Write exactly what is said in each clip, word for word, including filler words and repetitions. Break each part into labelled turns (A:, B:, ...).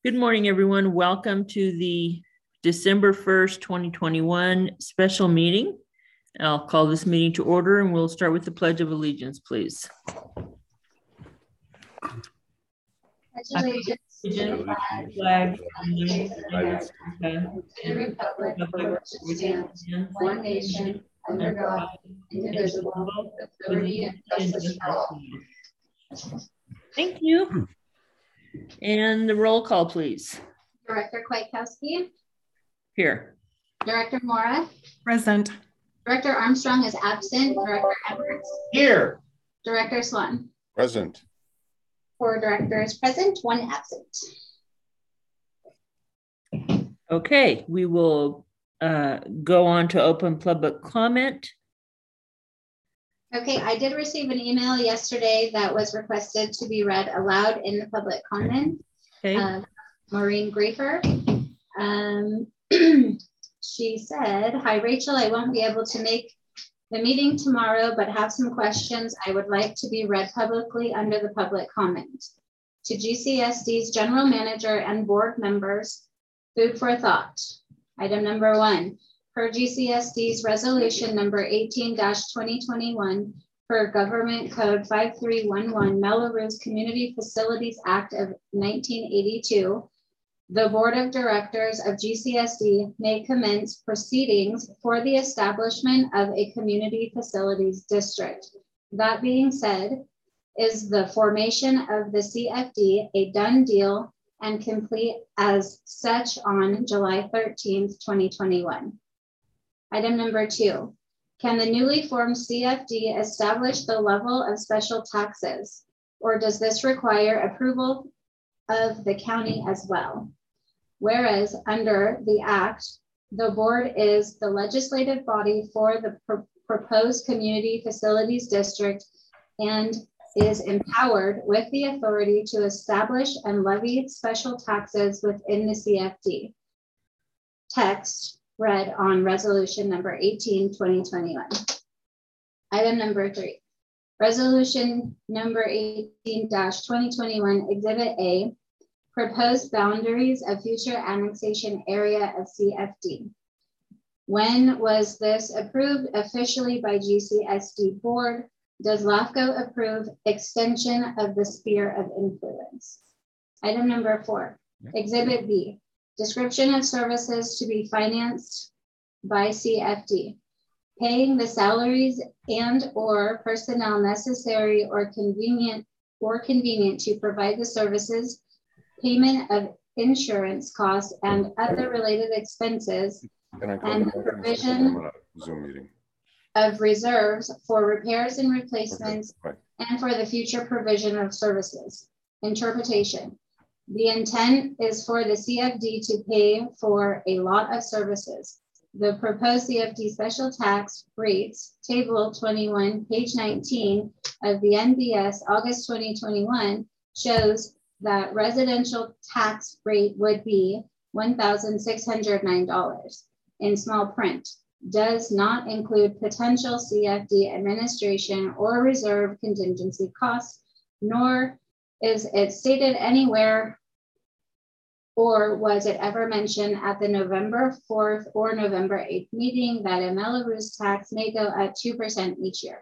A: Good morning, everyone. Welcome to the December first, twenty twenty-one special meeting. I'll call this meeting to order and we'll start with the Pledge of Allegiance, please.
B: Allegiance to the flag, flag of the United States and the republic for which it stands, one nation, under God, indivisible, with liberty and justice for all.
A: Thank you. And the roll call, please.
C: Director Kwiatkowski.
A: Here.
C: Director Mora.
D: Present.
C: Director Armstrong is absent. Director Edwards.
E: Here.
C: Director Swan.
E: Present.
C: Four directors present, one absent.
A: Okay, we will uh, go on to open public comment.
C: Okay, I did receive an email yesterday that was requested to be read aloud in the public comment.
A: Okay.
C: Uh, Maureen Griefer. Um, she said, "Hi, Rachel, I won't be able to make the meeting tomorrow, but have some questions I would like to be read publicly under the public comment. To G C S D's general manager and board members, food for thought. Item number one, per G C S D's resolution number eighteen dash twenty twenty-one per Government Code five three one one, Mello-Roos Community Facilities Act of nineteen eighty-two, the Board of Directors of G C S D may commence proceedings for the establishment of a community facilities district. That being said, is the formation of the C F D a done deal and complete as such on July thirteenth, twenty twenty-one? Item number two, can the newly formed C F D establish the level of special taxes, or does this require approval of the county as well? Whereas under the act, the board is the legislative body for the pr proposed community facilities district and is empowered with the authority to establish and levy special taxes within the C F D. Text read on resolution number eighteen, twenty twenty-one. Item number three, resolution number eighteen dash twenty twenty-one, exhibit A, proposed boundaries of future annexation area of C F D. When was this approved officially by G C S D board? Does LAFCO approve extension of the sphere of influence? Item number four, exhibit B, description of services to be financed by C F D. Paying the salaries and or personnel necessary or convenient or convenient to provide the services, payment of insurance costs and other related expenses, and provision
E: Zoom meeting
C: of reserves for repairs and replacements,
E: okay,
C: and for the future provision of services. Interpretation. The intent is for the C F D to pay for a lot of services. The proposed C F D special tax rates, table twenty-one, page nineteen of the N B S August twenty twenty-one, shows that residential tax rate would be one thousand six hundred nine dollars. In small print, does not include potential C F D administration or reserve contingency costs, nor is it stated anywhere or was it ever mentioned at the November fourth or November eighth meeting that a Mello-Roos tax may go up two percent each year.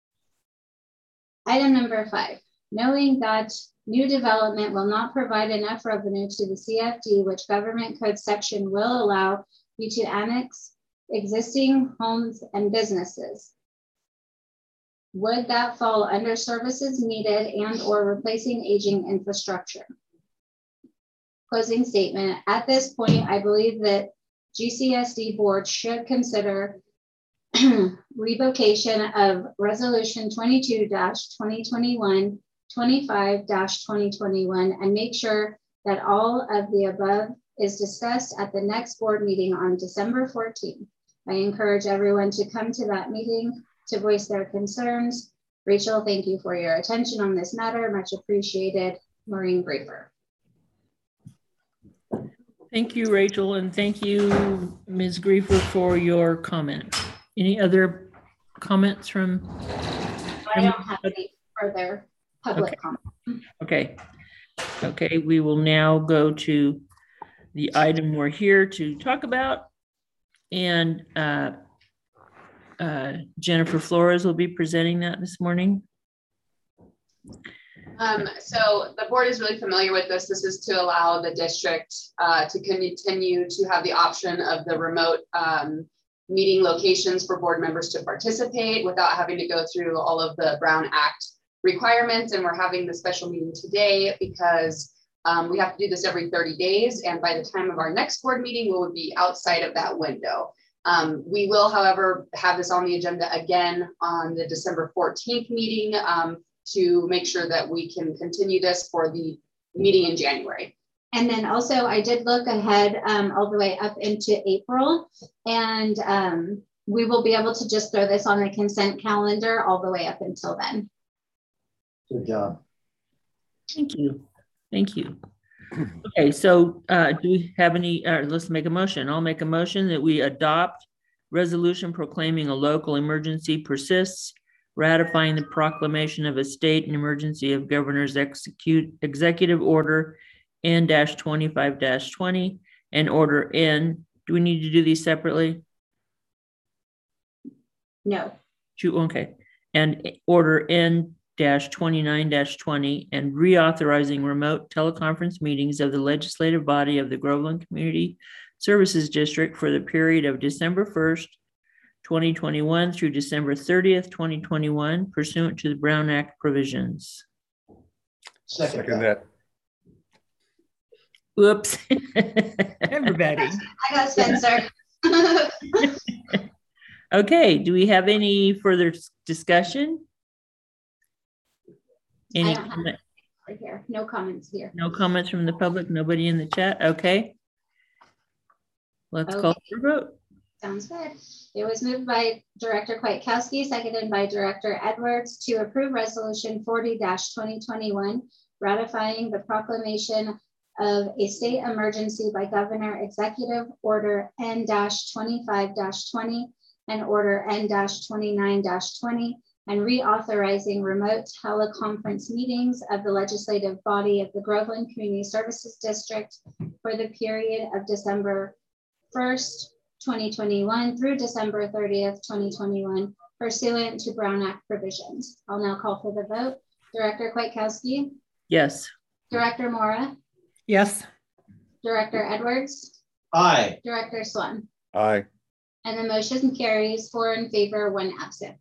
C: Item number five, knowing that new development will not provide enough revenue to the C F D, which Government Code section will allow you to annex existing homes and businesses. Would that fall under services needed and or replacing aging infrastructure? Closing statement. At this point, I believe that G C S D board should consider revocation of resolution twenty-two dash twenty twenty-one, twenty-five dash twenty twenty-one, and make sure that all of the above is discussed at the next board meeting on December fourteenth. I encourage everyone to come to that meeting to voice their concerns. Rachel, thank you for your attention on this matter. Much appreciated. Maureen Griefer.
A: Thank you, Rachel, and thank you, Miz Griefer, for your comment. Any other comments from?
C: I don't have any further public
A: okay.
C: comment.
A: Okay. Okay, we will now go to the item we're here to talk about. And uh, uh, Jennifer Flores will be presenting that this morning.
D: Um, so the board is really familiar with this. This is to allow the district uh, to continue to have the option of the remote um, meeting locations for board members to participate without having to go through all of the Brown Act requirements. And we're having the special meeting today because um, we have to do this every thirty days. And by the time of our next board meeting, we will be outside of that window. Um, we will, however, have this on the agenda again on the December fourteenth meeting um, to make sure that we can continue this for the meeting in January.
C: And then also I did look ahead um, all the way up into April, and um, we will be able to just throw this on the consent calendar all the way up until then.
B: Good job.
A: Thank you. Thank you. Okay, so uh, do we have any, uh, let's make a motion. I'll make a motion that we adopt resolution proclaiming a local emergency persists, ratifying the proclamation of a state and emergency of governor's execute executive order N twenty-five twenty and order N. Do we need to do these separately?
C: No.
A: Okay. And order N twenty-nine twenty and reauthorizing remote teleconference meetings of the legislative body of the Groveland Community Services District for the period of December first, twenty twenty-one through December thirtieth, twenty twenty-one, pursuant to the Brown Act provisions.
B: Second,
E: Second that.
A: Whoops.
F: Everybody.
C: I got Spencer.
A: Okay, do we have any further discussion? Any
C: I don't have
A: comment?
C: here. No comments here.
A: No comments from the public, nobody in the chat? Okay. Let's call for a vote.
C: Sounds good. It was moved by Director Kwiatkowski, seconded by Director Edwards to approve resolution forty twenty twenty-one, ratifying the proclamation of a state emergency by Governor Executive Order N twenty-five twenty and Order N twenty-nine twenty, and reauthorizing remote teleconference meetings of the legislative body of the Groveland Community Services District for the period of December first, twenty twenty-one through December thirtieth, twenty twenty-one, pursuant to Brown Act provisions. I'll now call for the vote. Director Kwiatkowski?
A: Yes.
C: Director Mora?
F: Yes.
C: Director Edwards?
B: aye.
C: Director Swam?
E: Aye.
C: And the motion carries four in favor, one absent.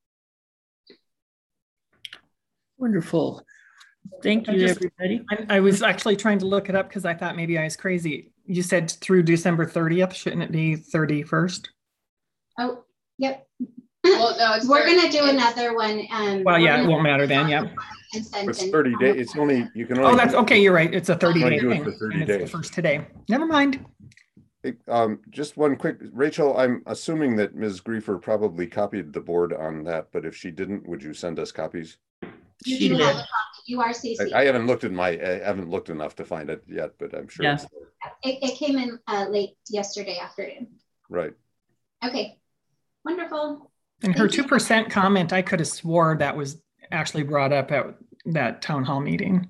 A: Wonderful. Thank
F: I
A: you,
F: just-
A: everybody.
F: I, I was actually trying to look it up because I thought maybe I was crazy. You said through December thirtieth, shouldn't it be thirty-first?
C: Oh, yep.
D: Well, no, it's
C: We're
D: thirty-
C: gonna do
D: it's-
C: another one. Um,
F: Well,
C: we're
F: yeah, it
C: gonna-
F: won't matter then, yeah.
C: consent
E: It's
C: and-
E: thirty days. It's only, you can only.
F: Oh, that's okay, you're right. It's a thirty
E: Only
F: day
E: do it
F: thing.
E: for thirty
F: and it's the
E: days.
F: first today. Never mind.
E: Hey, Um, just one quick, Rachel, I'm assuming that Miz Griefer probably copied the board on that, but if she didn't, would you send us copies?
C: You
A: She
C: do
A: did.
C: have a copy. You are C C.
E: I, I haven't looked at my, I haven't looked enough to find it yet, but I'm sure.
A: Yeah.
E: it's
C: It, it came in uh, late yesterday afternoon.
E: Right.
C: Okay, wonderful.
F: And her
C: Thank you.
F: two percent comment, I could have swore that was actually brought up at that town hall meeting.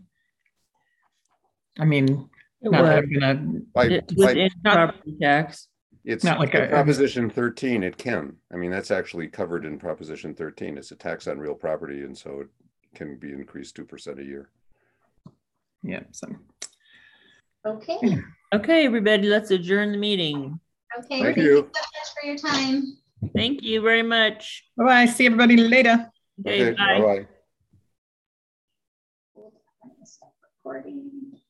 F: I mean,
A: It
F: not that
A: was,
F: I'm gonna,
E: By,
A: it was
E: by,
A: in property tax.
E: it's
F: not like
E: by
F: a-
E: Proposition thirteen, it can. I mean, that's actually covered in Proposition thirteen. It's a tax on real property, and so it can be increased two percent a year.
F: yeah, so.
C: Okay,
A: Okay, everybody, let's adjourn the meeting.
C: okay.
E: Thank
C: Thank
E: you.
C: you so much for your time.
A: Thank you very much.
F: Bye-bye, see everybody later.
A: Okay,
E: Okay,
A: bye.
E: bye-bye.
C: Recording.